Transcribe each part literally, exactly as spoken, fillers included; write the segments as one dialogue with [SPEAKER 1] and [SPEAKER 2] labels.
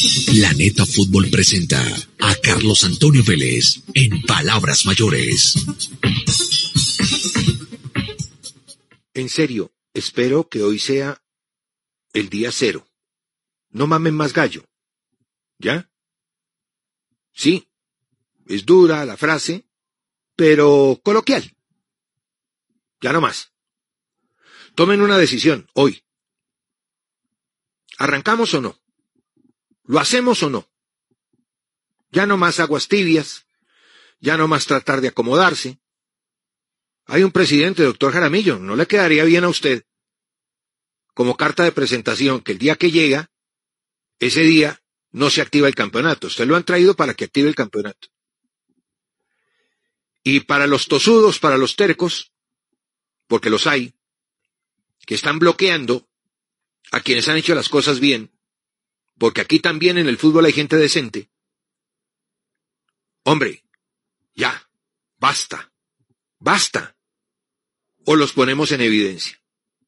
[SPEAKER 1] Planeta Fútbol presenta a Carlos Antonio Vélez en Palabras Mayores.
[SPEAKER 2] En serio, espero que hoy sea el día cero. No mamen más gallo. ¿Ya? Sí, es dura la frase, pero coloquial. Ya no más. Tomen una decisión hoy. ¿Arrancamos o no? ¿Lo hacemos o no? Ya no más aguas tibias, ya no más tratar de acomodarse. Hay un presidente, doctor Jaramillo, ¿no le quedaría bien a usted, como carta de presentación, que el día que llega, ese día no se activa el campeonato? Usted lo han traído para que active el campeonato. Y para los tosudos, para los tercos, porque los hay, que están bloqueando a quienes han hecho las cosas bien, porque aquí también en el fútbol hay gente decente. Hombre, ya, basta, basta. O los ponemos en evidencia.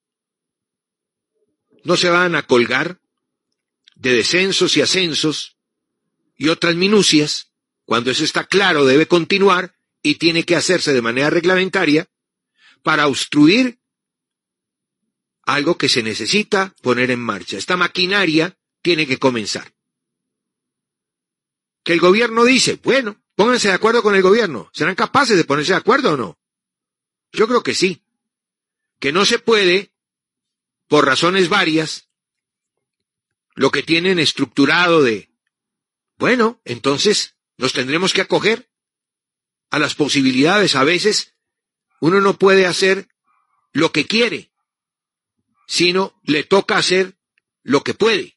[SPEAKER 2] No se van a colgar de descensos y ascensos y otras minucias, cuando eso está claro debe continuar y tiene que hacerse de manera reglamentaria para obstruir algo que se necesita poner en marcha. Esta maquinaria tiene que comenzar. Que el gobierno dice, bueno, pónganse de acuerdo con el gobierno. ¿Serán capaces de ponerse de acuerdo o no? Yo creo que sí. Que no se puede, por razones varias, lo que tienen estructurado de, bueno, entonces nos tendremos que acoger a las posibilidades. A veces uno no puede hacer lo que quiere, sino le toca hacer lo que puede.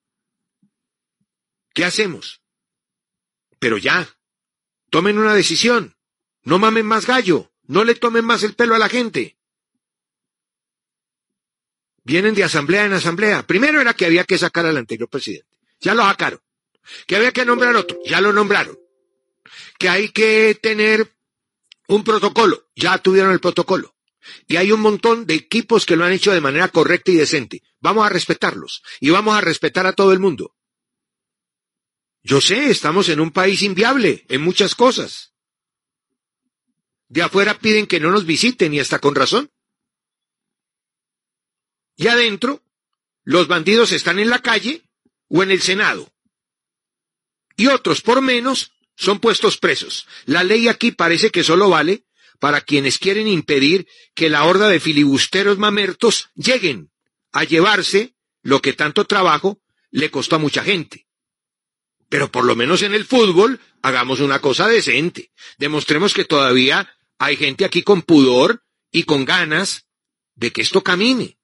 [SPEAKER 2] ¿Qué hacemos? Pero ya, tomen una decisión, no mamen más gallo, no le tomen más el pelo a la gente. Vienen de asamblea en asamblea. Primero era que había que sacar al anterior presidente, ya lo sacaron. Que había que nombrar otro, ya lo nombraron. Que hay que tener un protocolo, ya tuvieron el protocolo. Y hay un montón de equipos que lo han hecho de manera correcta y decente. Vamos a respetarlos y vamos a respetar a todo el mundo. Yo sé, estamos en un país inviable en muchas cosas. De afuera piden que no nos visiten y hasta con razón. Y adentro, los bandidos están en la calle o en el Senado. Y otros, por menos, son puestos presos. La ley aquí parece que solo vale para quienes quieren impedir que la horda de filibusteros mamertos lleguen a llevarse lo que tanto trabajo le costó a mucha gente. Pero por lo menos en el fútbol, hagamos una cosa decente. Demostremos que todavía hay gente aquí con pudor y con ganas de que esto camine.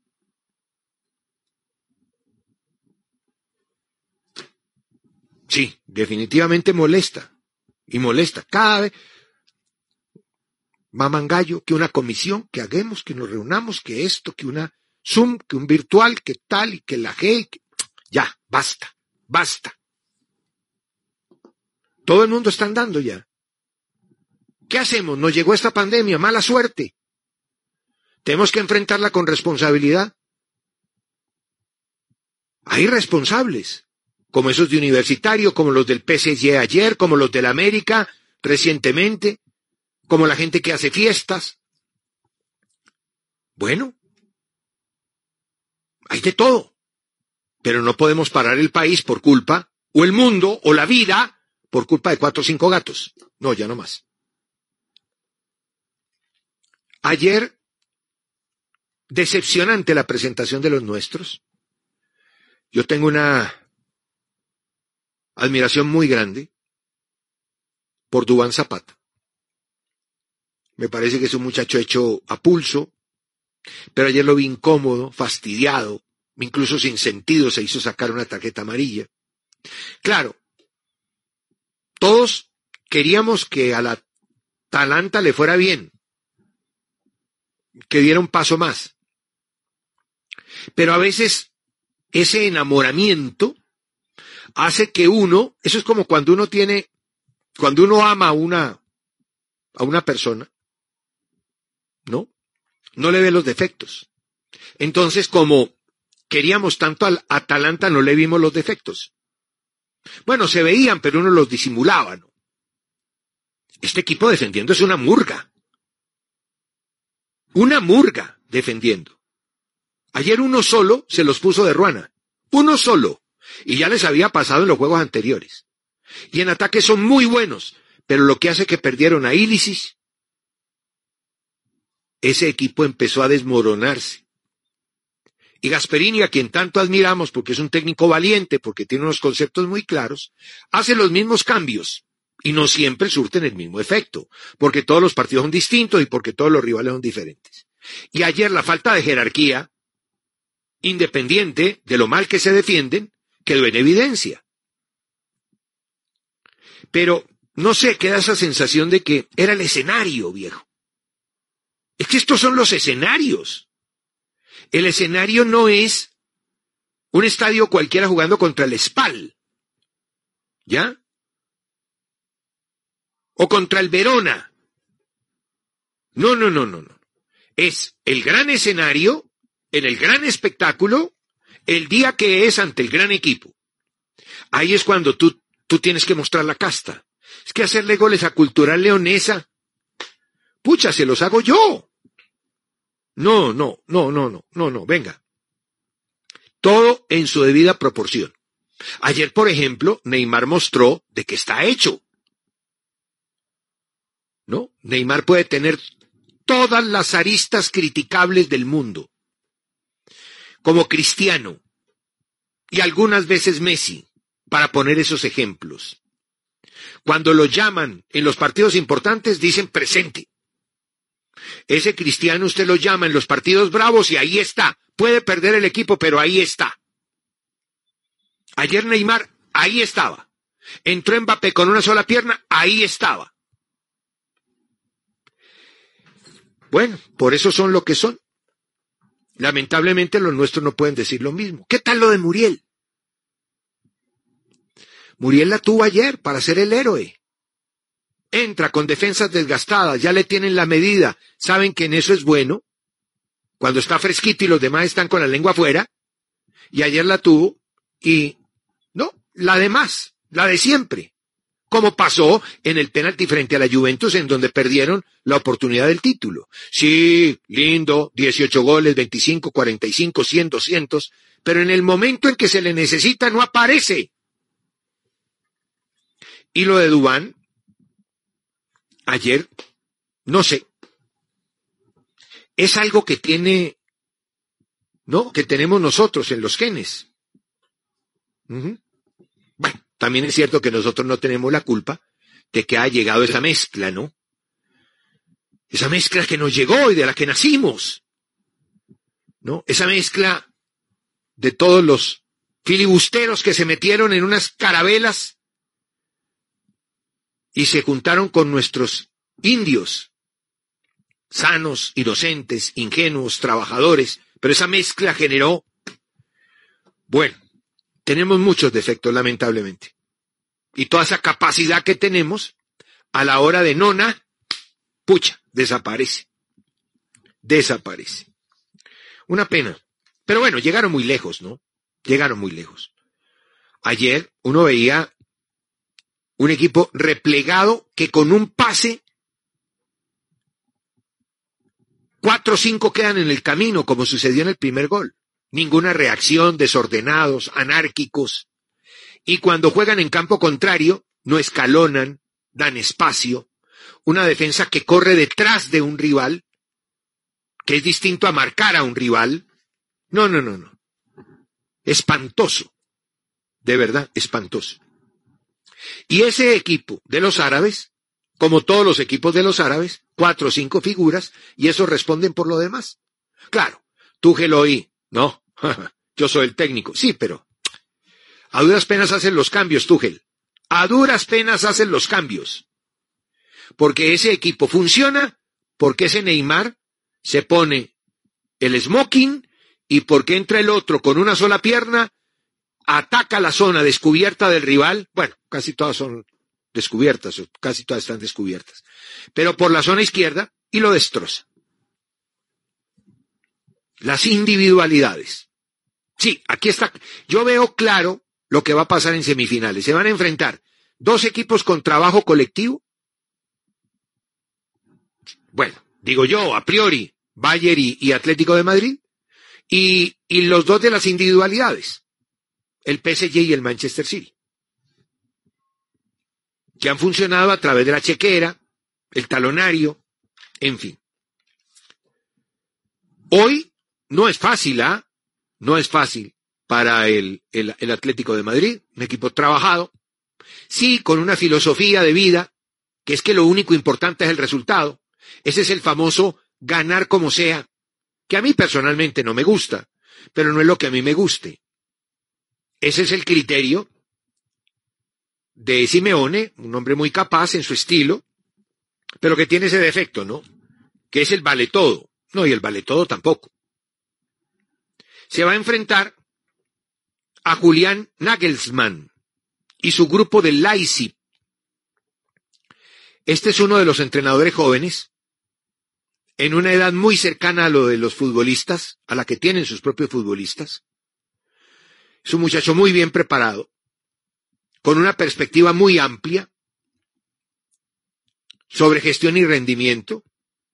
[SPEAKER 2] Sí, definitivamente molesta. Y molesta. Cada vez, mamangallo, que una comisión, que hagamos, que nos reunamos, que esto, que una Zoom, que un virtual, que tal, y que la G, que... ya, basta, basta. Todo el mundo está andando ya. ¿Qué hacemos? Nos llegó esta pandemia, mala suerte. Tenemos que enfrentarla con responsabilidad. Hay responsables, como esos de Universitario, como los del P S G ayer, como los del América recientemente, como la gente que hace fiestas. Bueno, hay de todo, pero no podemos parar el país por culpa, o el mundo, o la vida, por culpa de cuatro o cinco gatos. No, ya no más. Ayer, decepcionante la presentación de los nuestros. Yo tengo una admiración muy grande por Duván Zapata. Me parece que es un muchacho hecho a pulso, pero ayer lo vi incómodo, fastidiado, incluso sin sentido se hizo sacar una tarjeta amarilla. Claro, todos queríamos que a la Atalanta le fuera bien, que diera un paso más. Pero a veces ese enamoramiento hace que uno, eso es como cuando uno tiene, cuando uno ama a una, a una persona, ¿no? No le ve los defectos. Entonces, como queríamos tanto al Atalanta, no le vimos los defectos. Bueno, se veían, pero uno los disimulaba, ¿no? Este equipo defendiendo es una murga. Una murga defendiendo. Ayer uno solo se los puso de ruana. Uno solo. Y ya les había pasado en los juegos anteriores. Y en ataque son muy buenos. Pero lo que hace que perdieron a Ilicic, ese equipo empezó a desmoronarse. Y Gasperini, a quien tanto admiramos porque es un técnico valiente, porque tiene unos conceptos muy claros, hace los mismos cambios. Y no siempre surten el mismo efecto. Porque todos los partidos son distintos y porque todos los rivales son diferentes. Y ayer la falta de jerarquía, independiente de lo mal que se defienden, quedó en evidencia. Pero, no sé, queda esa sensación de que era el escenario, viejo. Es que estos son los escenarios. El escenario no es un estadio cualquiera jugando contra el Spal. ¿Ya? O contra el Verona. No, no, no, no, no. Es el gran escenario, en el gran espectáculo, el día que es ante el gran equipo. Ahí es cuando tú, tú tienes que mostrar la casta. Es que hacerle goles a Cultural Leonesa, pucha, se los hago yo. No, no, no, no, no, no, no, venga. Todo en su debida proporción. Ayer, por ejemplo, Neymar mostró de que está hecho. ¿No? Neymar puede tener todas las aristas criticables del mundo. Como Cristiano. Y algunas veces Messi, para poner esos ejemplos. Cuando lo llaman en los partidos importantes, dicen presente. Ese Cristiano usted lo llama en los partidos bravos y ahí está. Puede perder el equipo, pero ahí está. Ayer Neymar, ahí estaba. Entró Mbappé con una sola pierna, ahí estaba. Bueno, por eso son lo que son. Lamentablemente los nuestros no pueden decir lo mismo. ¿Qué tal lo de Muriel? Muriel la tuvo ayer para ser el héroe. Entra con defensas desgastadas, ya le tienen la medida, saben que en eso es bueno. Cuando está fresquito y los demás están con la lengua afuera. Y ayer la tuvo y, no, la de más, la de siempre. Como pasó en el penalti frente a la Juventus en donde perdieron la oportunidad del título. Sí, lindo, dieciocho goles, veinticinco, cuarenta y cinco, cien, doscientos, pero en el momento en que se le necesita no aparece. Y lo de Duván, ayer, no sé, es algo que tiene, ¿no? Que tenemos nosotros en los genes. Uh-huh. Bueno, también es cierto que nosotros no tenemos la culpa de que ha llegado esa mezcla, ¿no? Esa mezcla que nos llegó y de la que nacimos, ¿no? Esa mezcla de todos los filibusteros que se metieron en unas carabelas y se juntaron con nuestros indios, sanos, inocentes, ingenuos, trabajadores, pero esa mezcla generó, bueno, tenemos muchos defectos, lamentablemente. Y toda esa capacidad que tenemos, a la hora de nona, pucha, desaparece. Desaparece. Una pena. Pero bueno, llegaron muy lejos, ¿no? Llegaron muy lejos. Ayer uno veía un equipo replegado que con un pase, cuatro o cinco quedan en el camino, como sucedió en el primer gol. Ninguna reacción, desordenados, anárquicos. Y cuando juegan en campo contrario, no escalonan, dan espacio. Una defensa que corre detrás de un rival, que es distinto a marcar a un rival. No, no, no, no. Espantoso. De verdad, espantoso. Y ese equipo de los árabes, como todos los equipos de los árabes, cuatro o cinco figuras, y esos responden por lo demás. Claro, Tuchel hoy, no, yo soy el técnico, sí, pero a duras penas hacen los cambios, Tuchel. A duras penas hacen los cambios. Porque ese equipo funciona, porque ese Neymar se pone el smoking, y porque entra el otro con una sola pierna, ataca la zona descubierta del rival. Bueno, casi todas son descubiertas, casi todas están descubiertas. Pero por la zona izquierda, y lo destroza. Las individualidades. Sí, aquí está. Yo veo claro lo que va a pasar en semifinales. Se van a enfrentar dos equipos con trabajo colectivo. Bueno, digo yo, a priori, Bayern y, y Atlético de Madrid, y, y los dos de las individualidades, el P S G y el Manchester City, que han funcionado a través de la chequera, el talonario, en fin. Hoy no es fácil, ¿ah? ¿eh? No es fácil para el, el, el Atlético de Madrid, un equipo trabajado, sí, con una filosofía de vida, que es que lo único importante es el resultado. Ese es el famoso ganar como sea, que a mí personalmente no me gusta, pero no es lo que a mí me guste. Ese es el criterio de Simeone, un hombre muy capaz en su estilo, pero que tiene ese defecto, ¿no? Que es el vale todo. No, y el vale todo tampoco. Se va a enfrentar a Julián Nagelsmann y su grupo de Leipzig. Este es uno de los entrenadores jóvenes, en una edad muy cercana a lo de los futbolistas, a la que tienen sus propios futbolistas. Es un muchacho muy bien preparado, con una perspectiva muy amplia sobre gestión y rendimiento,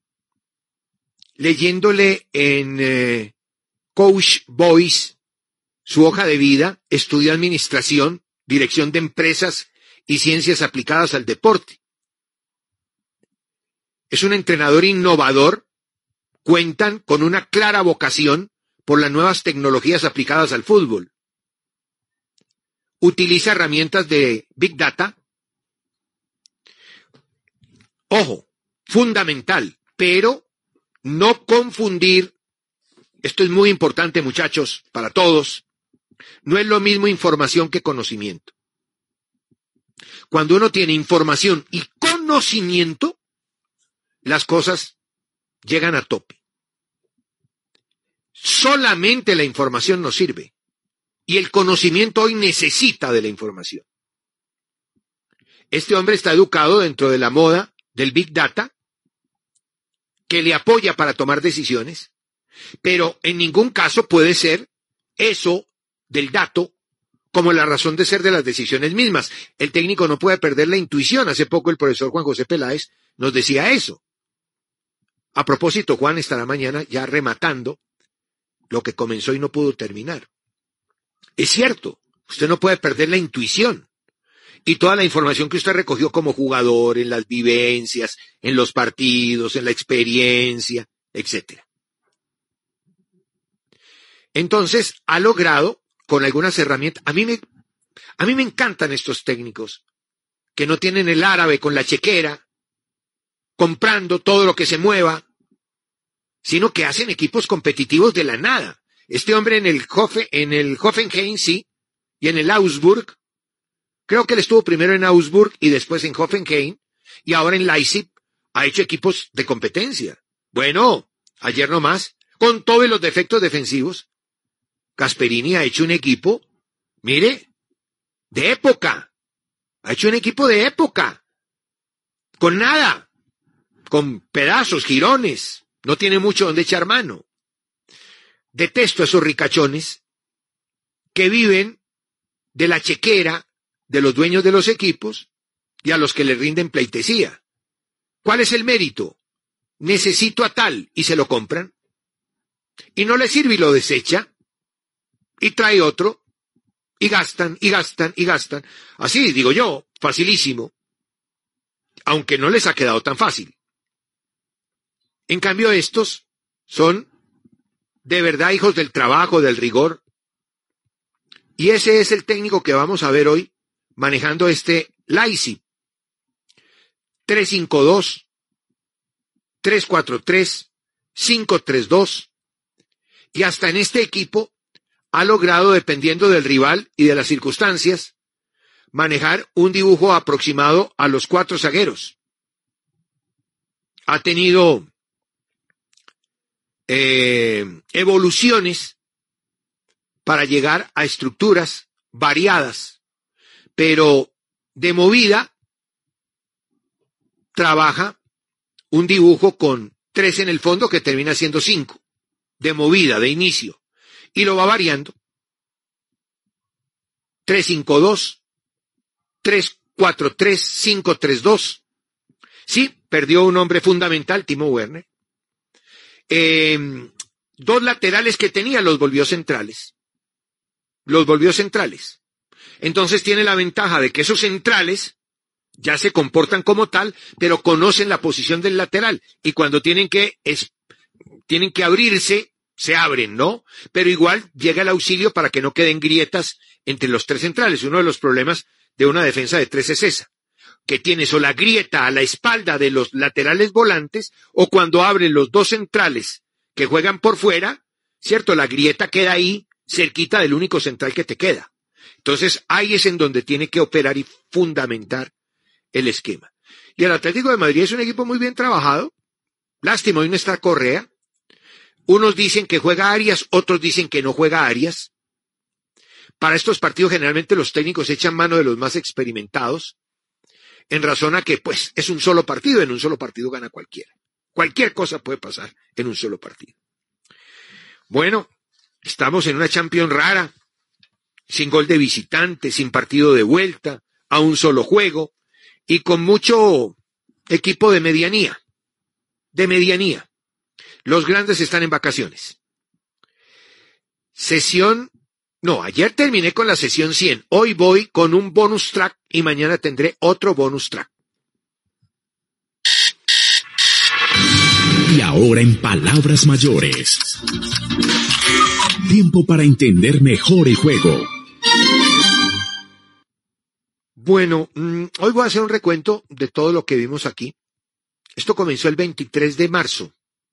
[SPEAKER 2] leyéndole en eh, Coach Boys su hoja de vida, estudió administración, dirección de empresas y ciencias aplicadas al deporte. Es un entrenador innovador, cuentan con una clara vocación por las nuevas tecnologías aplicadas al fútbol. Utiliza herramientas de Big Data. Ojo, fundamental, pero no confundir, esto es muy importante, muchachos, para todos, no es lo mismo información que conocimiento. Cuando uno tiene información y conocimiento, las cosas llegan a tope. Solamente la información no sirve. Y el conocimiento hoy necesita de la información. Este hombre está educado dentro de la moda del Big Data, que le apoya para tomar decisiones, pero en ningún caso puede ser eso del dato como la razón de ser de las decisiones mismas. El técnico no puede perder la intuición. Hace poco el profesor Juan José Peláez nos decía eso. A propósito, Juan estará mañana ya rematando lo que comenzó y no pudo terminar. Es cierto, usted no puede perder la intuición y toda la información que usted recogió como jugador en las vivencias, en los partidos, en la experiencia, etcétera. Entonces, ha logrado con algunas herramientas. A mí me, a mí me encantan estos técnicos que no tienen el árabe con la chequera, comprando todo lo que se mueva, sino que hacen equipos competitivos de la nada. Este hombre en el, Hofe, en el Hoffenheim, sí, y en el Augsburg, creo que él estuvo primero en Augsburg y después en Hoffenheim, y ahora en Leipzig ha hecho equipos de competencia. Bueno, ayer nomás, con todos los defectos defensivos, Gasperini ha hecho un equipo, mire, de época. Ha hecho un equipo de época. Con nada. Con pedazos, jirones. No tiene mucho donde echar mano. Detesto a esos ricachones que viven de la chequera de los dueños de los equipos y a los que le rinden pleitesía. ¿Cuál es el mérito? Necesito a tal y se lo compran. Y no le sirve y lo desecha. Y trae otro. Y gastan, y gastan, y gastan. Así, digo yo, facilísimo. Aunque no les ha quedado tan fácil. En cambio, estos son de verdad hijos del trabajo, del rigor. Y ese es el técnico que vamos a ver hoy manejando este Leipzig. tres cinco dos, tres cuatro tres, cinco tres dos. Y hasta en este equipo ha logrado, dependiendo del rival y de las circunstancias, manejar un dibujo aproximado a los cuatro zagueros. Ha tenido eh, evoluciones para llegar a estructuras variadas, pero de movida trabaja un dibujo con tres en el fondo que termina siendo cinco, de movida, de inicio, y lo va variando. tres cinco dos, tres cuatro tres, cinco tres dos. Sí, perdió un hombre fundamental, Timo Werner. Eh, dos laterales que tenía los volvió centrales. Los volvió centrales. Entonces tiene la ventaja de que esos centrales ya se comportan como tal, pero conocen la posición del lateral. Y cuando tienen que, es, tienen que abrirse, se abren, ¿no? Pero igual llega el auxilio para que no queden grietas entre los tres centrales. Uno de los problemas de una defensa de tres es esa, que tienes o la grieta a la espalda de los laterales volantes, o cuando abren los dos centrales que juegan por fuera, ¿cierto? La grieta queda ahí, cerquita del único central que te queda. Entonces, ahí es en donde tiene que operar y fundamentar el esquema. Y el Atlético de Madrid es un equipo muy bien trabajado. Lástima, hoy no está Correa. Unos dicen que juega Arias, otros dicen que no juega Arias. Para estos partidos generalmente los técnicos echan mano de los más experimentados, en razón a que, pues, es un solo partido, en un solo partido gana cualquiera. Cualquier cosa puede pasar en un solo partido. Bueno, estamos en una Champions rara, sin gol de visitante, sin partido de vuelta, a un solo juego, y con mucho equipo de medianía, de medianía. Los grandes están en vacaciones. Sesión, no, ayer terminé con la sesión cien, hoy voy con un bonus track y mañana tendré otro bonus track.
[SPEAKER 1] Y ahora en palabras mayores. Tiempo para entender mejor el juego.
[SPEAKER 2] Bueno, hoy voy a hacer un recuento de todo lo que vimos aquí. Esto comenzó el veintitrés de marzo.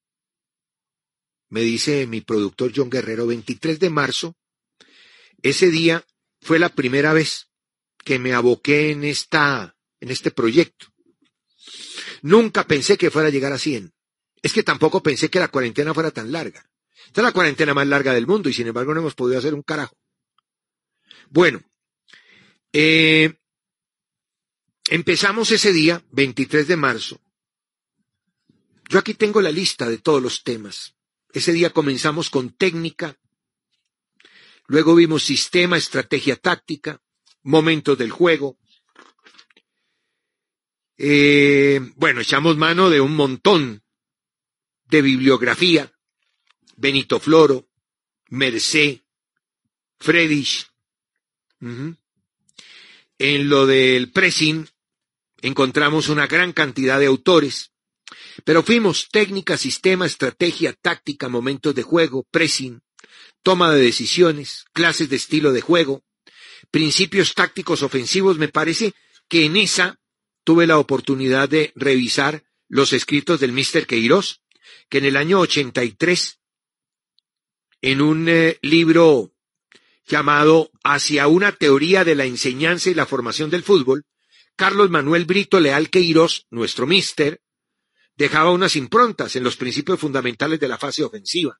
[SPEAKER 2] Me dice mi productor John Guerrero, veintitrés de marzo. Ese día fue la primera vez que me aboqué en esta, en este proyecto. Nunca pensé que fuera a llegar a cien. Es que tampoco pensé que la cuarentena fuera tan larga. Esta es la cuarentena más larga del mundo y sin embargo no hemos podido hacer un carajo. Bueno, eh, empezamos ese día, veintitrés de marzo. Yo aquí tengo la lista de todos los temas. Ese día comenzamos con técnica, luego vimos sistema, estrategia táctica, momentos del juego. Eh, bueno, echamos mano de un montón de bibliografía. Benito Floro, Mercé, Friedrich. Uh-huh. En lo del pressing encontramos una gran cantidad de autores, pero fuimos técnica, sistema, estrategia, táctica, momentos de juego, pressing, toma de decisiones, clases de estilo de juego, principios tácticos ofensivos. Me parece que en esa tuve la oportunidad de revisar los escritos del míster Queiroz, que en el año ochenta y tres, en un eh, libro llamado Hacia una teoría de la enseñanza y la formación del fútbol, Carlos Manuel Brito Leal Queiroz, nuestro míster, dejaba unas improntas en los principios fundamentales de la fase ofensiva.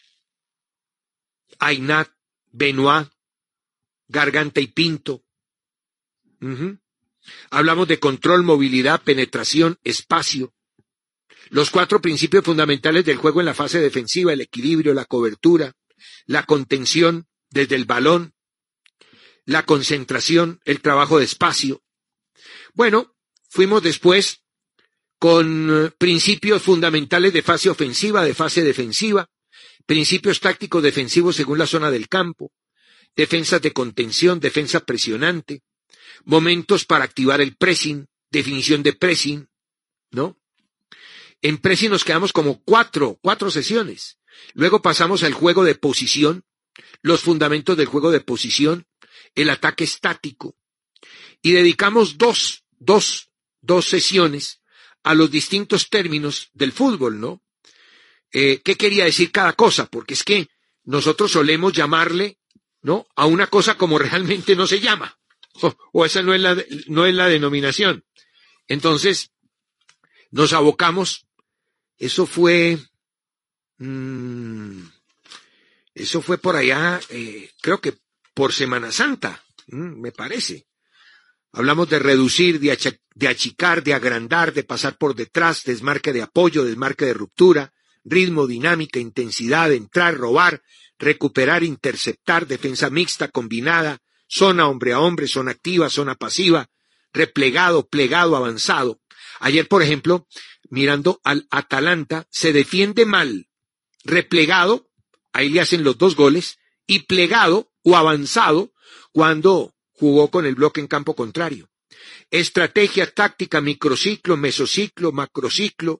[SPEAKER 2] Aynat, Benoit, Garganta y Pinto. Uh-huh. Hablamos de control, movilidad, penetración, espacio. Los cuatro principios fundamentales del juego en la fase defensiva: el equilibrio, la cobertura, la contención desde el balón, la concentración, el trabajo de espacio. Bueno, fuimos después con principios fundamentales de fase ofensiva, de fase defensiva, principios tácticos defensivos según la zona del campo, defensas de contención, defensa presionante, momentos para activar el pressing, definición de pressing, ¿no? En pressing nos quedamos como cuatro, cuatro sesiones. Luego pasamos al juego de posición, los fundamentos del juego de posición, el ataque estático, y dedicamos dos, dos, dos sesiones a los distintos términos del fútbol, ¿no? Eh, ¿qué quería decir cada cosa? Porque es que nosotros solemos llamarle, ¿no?, a una cosa como realmente no se llama, o, o esa no es la, no es la denominación. Entonces, nos abocamos. Eso fue, mmm, eso fue por allá, eh, creo que por Semana Santa, mmm, me parece. Hablamos de reducir, de, ach- de achicar, de agrandar, de pasar por detrás, desmarque de apoyo, desmarque de ruptura, ritmo, dinámica, intensidad, entrar, robar, recuperar, interceptar, defensa mixta, combinada, zona hombre a hombre, zona activa, zona pasiva, replegado, plegado, avanzado. Ayer, por ejemplo, mirando al Atalanta, se defiende mal, replegado, ahí le hacen los dos goles, y plegado o avanzado cuando jugó con el bloque en campo contrario. Estrategia, táctica, microciclo, mesociclo, macrociclo,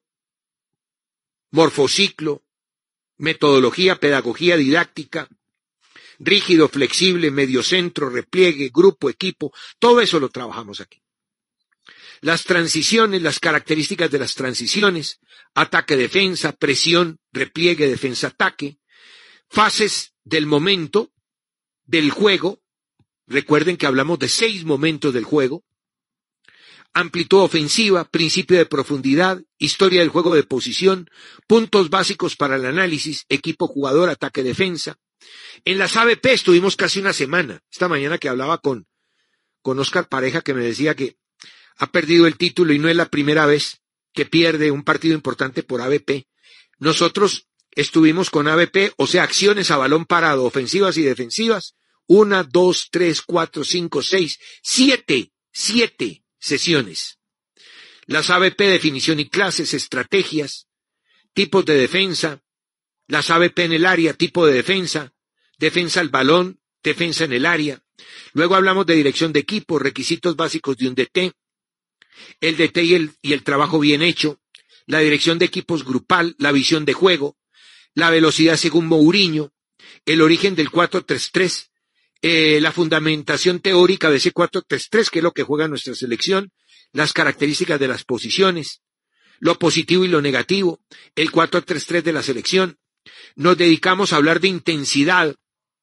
[SPEAKER 2] morfociclo, metodología, pedagogía didáctica, rígido, flexible, mediocentro, repliegue, grupo, equipo, todo eso lo trabajamos aquí. Las transiciones, las características de las transiciones, ataque-defensa, presión, repliegue, defensa-ataque, fases del momento, del juego, recuerden que hablamos de seis momentos del juego, amplitud ofensiva, principio de profundidad, historia del juego de posición, puntos básicos para el análisis, equipo jugador, ataque defensa. En las A B P estuvimos casi una semana, esta mañana que hablaba con, con Oscar Pareja, que me decía que ha perdido el título y no es la primera vez que pierde un partido importante por A B P. Nosotros estuvimos con A B P, o sea, acciones a balón parado, ofensivas y defensivas, una, dos, tres, cuatro, cinco, seis, siete, siete sesiones. Las A B P, definición y clases, estrategias, tipos de defensa, las A B P en el área, tipo de defensa, defensa al balón, defensa en el área. Luego hablamos de dirección de equipo, requisitos básicos de un D T, el D T y el, y el trabajo bien hecho, la dirección de equipos grupal, la visión de juego, la velocidad según Mourinho, el origen del cuatro tres tres, eh, la fundamentación teórica de ese cuatro tres tres, que es lo que juega nuestra selección, las características de las posiciones, lo positivo y lo negativo, el cuatro tres tres de la selección. Nos dedicamos a hablar de intensidad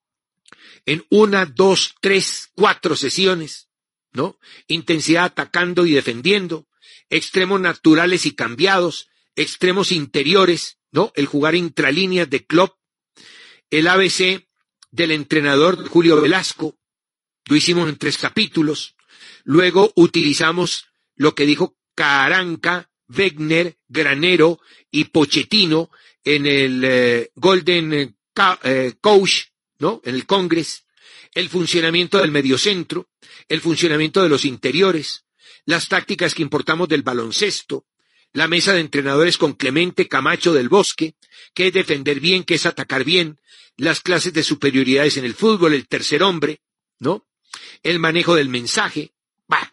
[SPEAKER 2] en una, dos, tres, cuatro sesiones, ¿no? Intensidad atacando y defendiendo, extremos naturales y cambiados, extremos interiores, ¿no? El jugar intralíneas de Klopp, el A B C del entrenador Julio Velasco, lo hicimos en tres capítulos. Luego utilizamos lo que dijo Caranca, Wegner, Granero y Pochettino en el eh, Golden eh, Coach, ¿no? En el Congress, el funcionamiento del mediocentro, el funcionamiento de los interiores, las tácticas que importamos del baloncesto, la mesa de entrenadores con Clemente Camacho del Bosque, que es defender bien, que es atacar bien, las clases de superioridades en el fútbol, el tercer hombre, ¿no? El manejo del mensaje. Bah.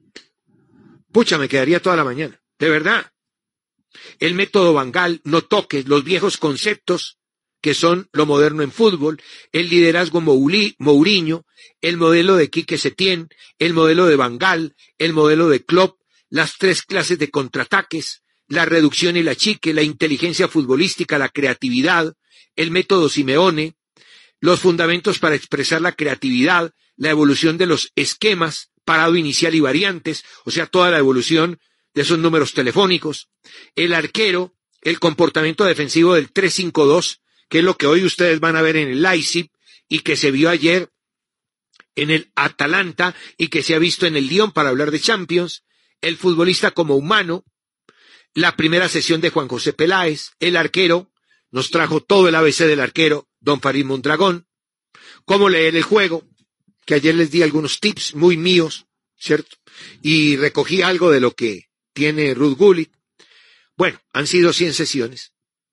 [SPEAKER 2] Pucha, me quedaría toda la mañana, de verdad. El método Van Gaal, no toques, los viejos conceptos que son lo moderno en fútbol, el liderazgo Mourinho, el modelo de Quique Setién, el modelo de Van Gaal, el modelo de Klopp, las tres clases de contraataques, la reducción y la chique, la inteligencia futbolística, la creatividad, el método Simeone, los fundamentos para expresar la creatividad, la evolución de los esquemas, parado inicial y variantes, o sea, toda la evolución de esos números telefónicos, el arquero, el comportamiento defensivo del tres cinco dos, que es lo que hoy ustedes van a ver en el Leipzig y que se vio ayer en el Atalanta y que se ha visto en el Lyon para hablar de Champions, el futbolista como humano, la primera sesión de Juan José Peláez, el arquero, nos trajo todo el A B C del arquero, don Farid Mondragón, cómo leer el juego, que ayer les di algunos tips muy míos, ¿cierto? Y recogí algo de lo que tiene Ruth Gullit. Bueno, han sido cien sesiones.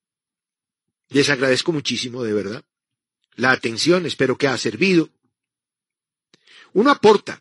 [SPEAKER 2] Les agradezco muchísimo, de verdad, la atención, espero que haya servido. Uno aporta.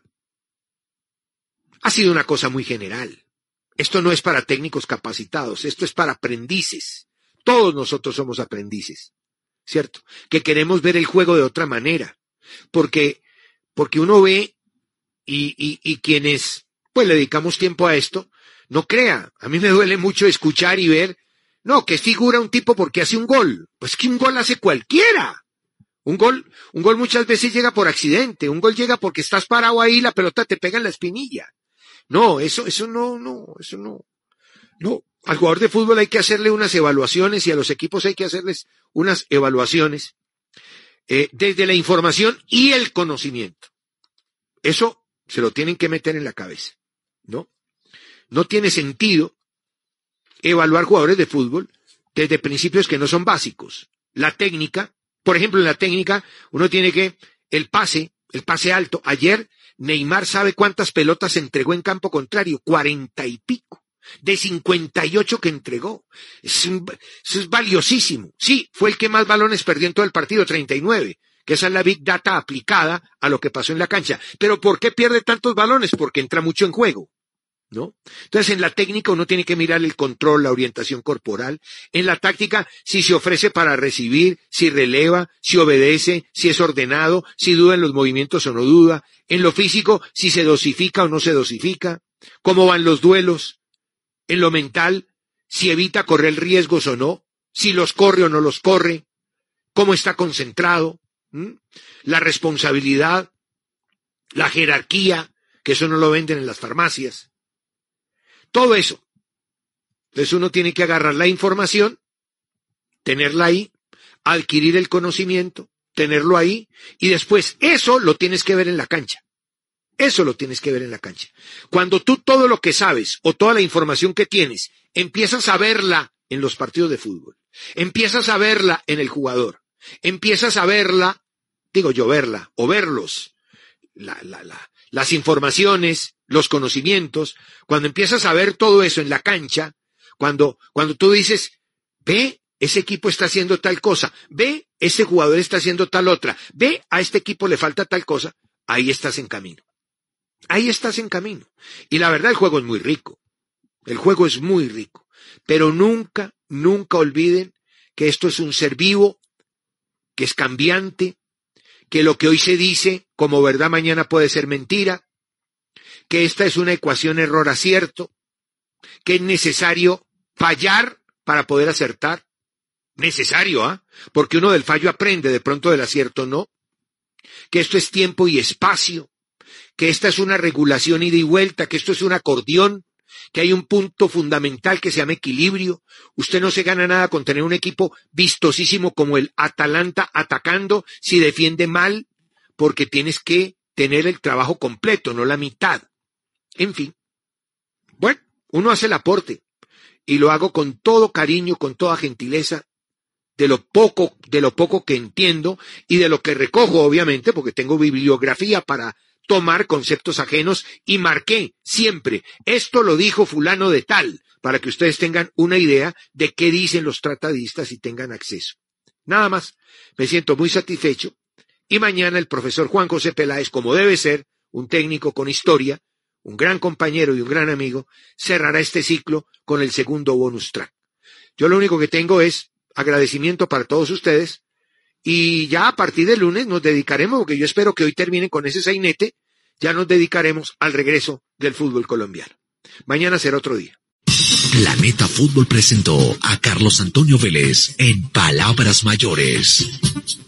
[SPEAKER 2] Ha sido una cosa muy general. Esto no es para técnicos capacitados, esto es para aprendices. Todos nosotros somos aprendices, ¿cierto? Que queremos ver el juego de otra manera. Porque, porque uno ve y, y, y quienes pues le dedicamos tiempo a esto, no crea. A mí me duele mucho escuchar y ver, no, que figura un tipo porque hace un gol. Pues que un gol hace cualquiera. Un gol, un gol muchas veces llega por accidente, un gol llega porque estás parado ahí y la pelota te pega en la espinilla. No, eso, eso no, no, eso no, no. Al jugador de fútbol hay que hacerle unas evaluaciones y a los equipos hay que hacerles unas evaluaciones eh, desde la información y el conocimiento. Eso se lo tienen que meter en la cabeza, ¿no? No tiene sentido evaluar jugadores de fútbol desde principios que no son básicos. La técnica, por ejemplo, en la técnica uno tiene que, el pase, el pase alto. Ayer Neymar sabe cuántas pelotas entregó en campo contrario, cuarenta y pico, de cincuenta y ocho que entregó. Es, un, eso es valiosísimo. Sí, fue el que más balones perdió en todo el partido, treinta y nueve, que esa es la Big Data aplicada a lo que pasó en la cancha. Pero ¿por qué pierde tantos balones? Porque entra mucho en juego, ¿no? Entonces en la técnica uno tiene que mirar el control, la orientación corporal. En la táctica, si se ofrece para recibir, si releva, si obedece, si es ordenado, si duda en los movimientos o no duda. En lo físico, si se dosifica o no se dosifica. Cómo van los duelos. En lo mental, si evita correr riesgos o no, si los corre o no los corre, cómo está concentrado, ¿m? La responsabilidad, la jerarquía, que eso no lo venden en las farmacias. Todo eso. Entonces uno tiene que agarrar la información, tenerla ahí, adquirir el conocimiento, tenerlo ahí, y después eso lo tienes que ver en la cancha. Eso lo tienes que ver en la cancha. Cuando tú todo lo que sabes o toda la información que tienes, empiezas a verla en los partidos de fútbol, empiezas a verla en el jugador, empiezas a verla, digo yo verla, o verlos, la, la, la, las informaciones, los conocimientos, cuando empiezas a ver todo eso en la cancha, cuando, cuando tú dices, ve, ese equipo está haciendo tal cosa, ve, ese jugador está haciendo tal otra, ve, a este equipo le falta tal cosa, ahí estás en camino. Ahí estás en camino. Y la verdad el juego es muy rico. El juego es muy rico. Pero nunca, nunca olviden que esto es un ser vivo, que es cambiante, que lo que hoy se dice como verdad mañana puede ser mentira, que esta es una ecuación error-acierto, que es necesario fallar para poder acertar. Necesario, ¿ah? ¿eh? Porque uno del fallo aprende, de pronto del acierto no. Que esto es tiempo y espacio, que esta es una regulación ida y vuelta, que esto es un acordeón, que hay un punto fundamental que se llama equilibrio. Usted no se gana nada con tener un equipo vistosísimo como el Atalanta atacando si defiende mal, porque tienes que tener el trabajo completo, no la mitad. En fin. Bueno, uno hace el aporte y lo hago con todo cariño, con toda gentileza, de lo poco, de lo poco que entiendo y de lo que recojo, obviamente, porque tengo bibliografía para tomar conceptos ajenos y marqué siempre, esto lo dijo fulano de tal, para que ustedes tengan una idea de qué dicen los tratadistas y tengan acceso. Nada más, me siento muy satisfecho y mañana el profesor Juan José Peláez, como debe ser, un técnico con historia, un gran compañero y un gran amigo, cerrará este ciclo con el segundo bonus track. Yo lo único que tengo es agradecimiento para todos ustedes y ya a partir del lunes nos dedicaremos, porque yo espero que hoy terminen con ese sainete, ya nos dedicaremos al regreso del fútbol colombiano. Mañana será otro día.
[SPEAKER 1] Planeta Fútbol presentó a Carlos Antonio Vélez en Palabras Mayores.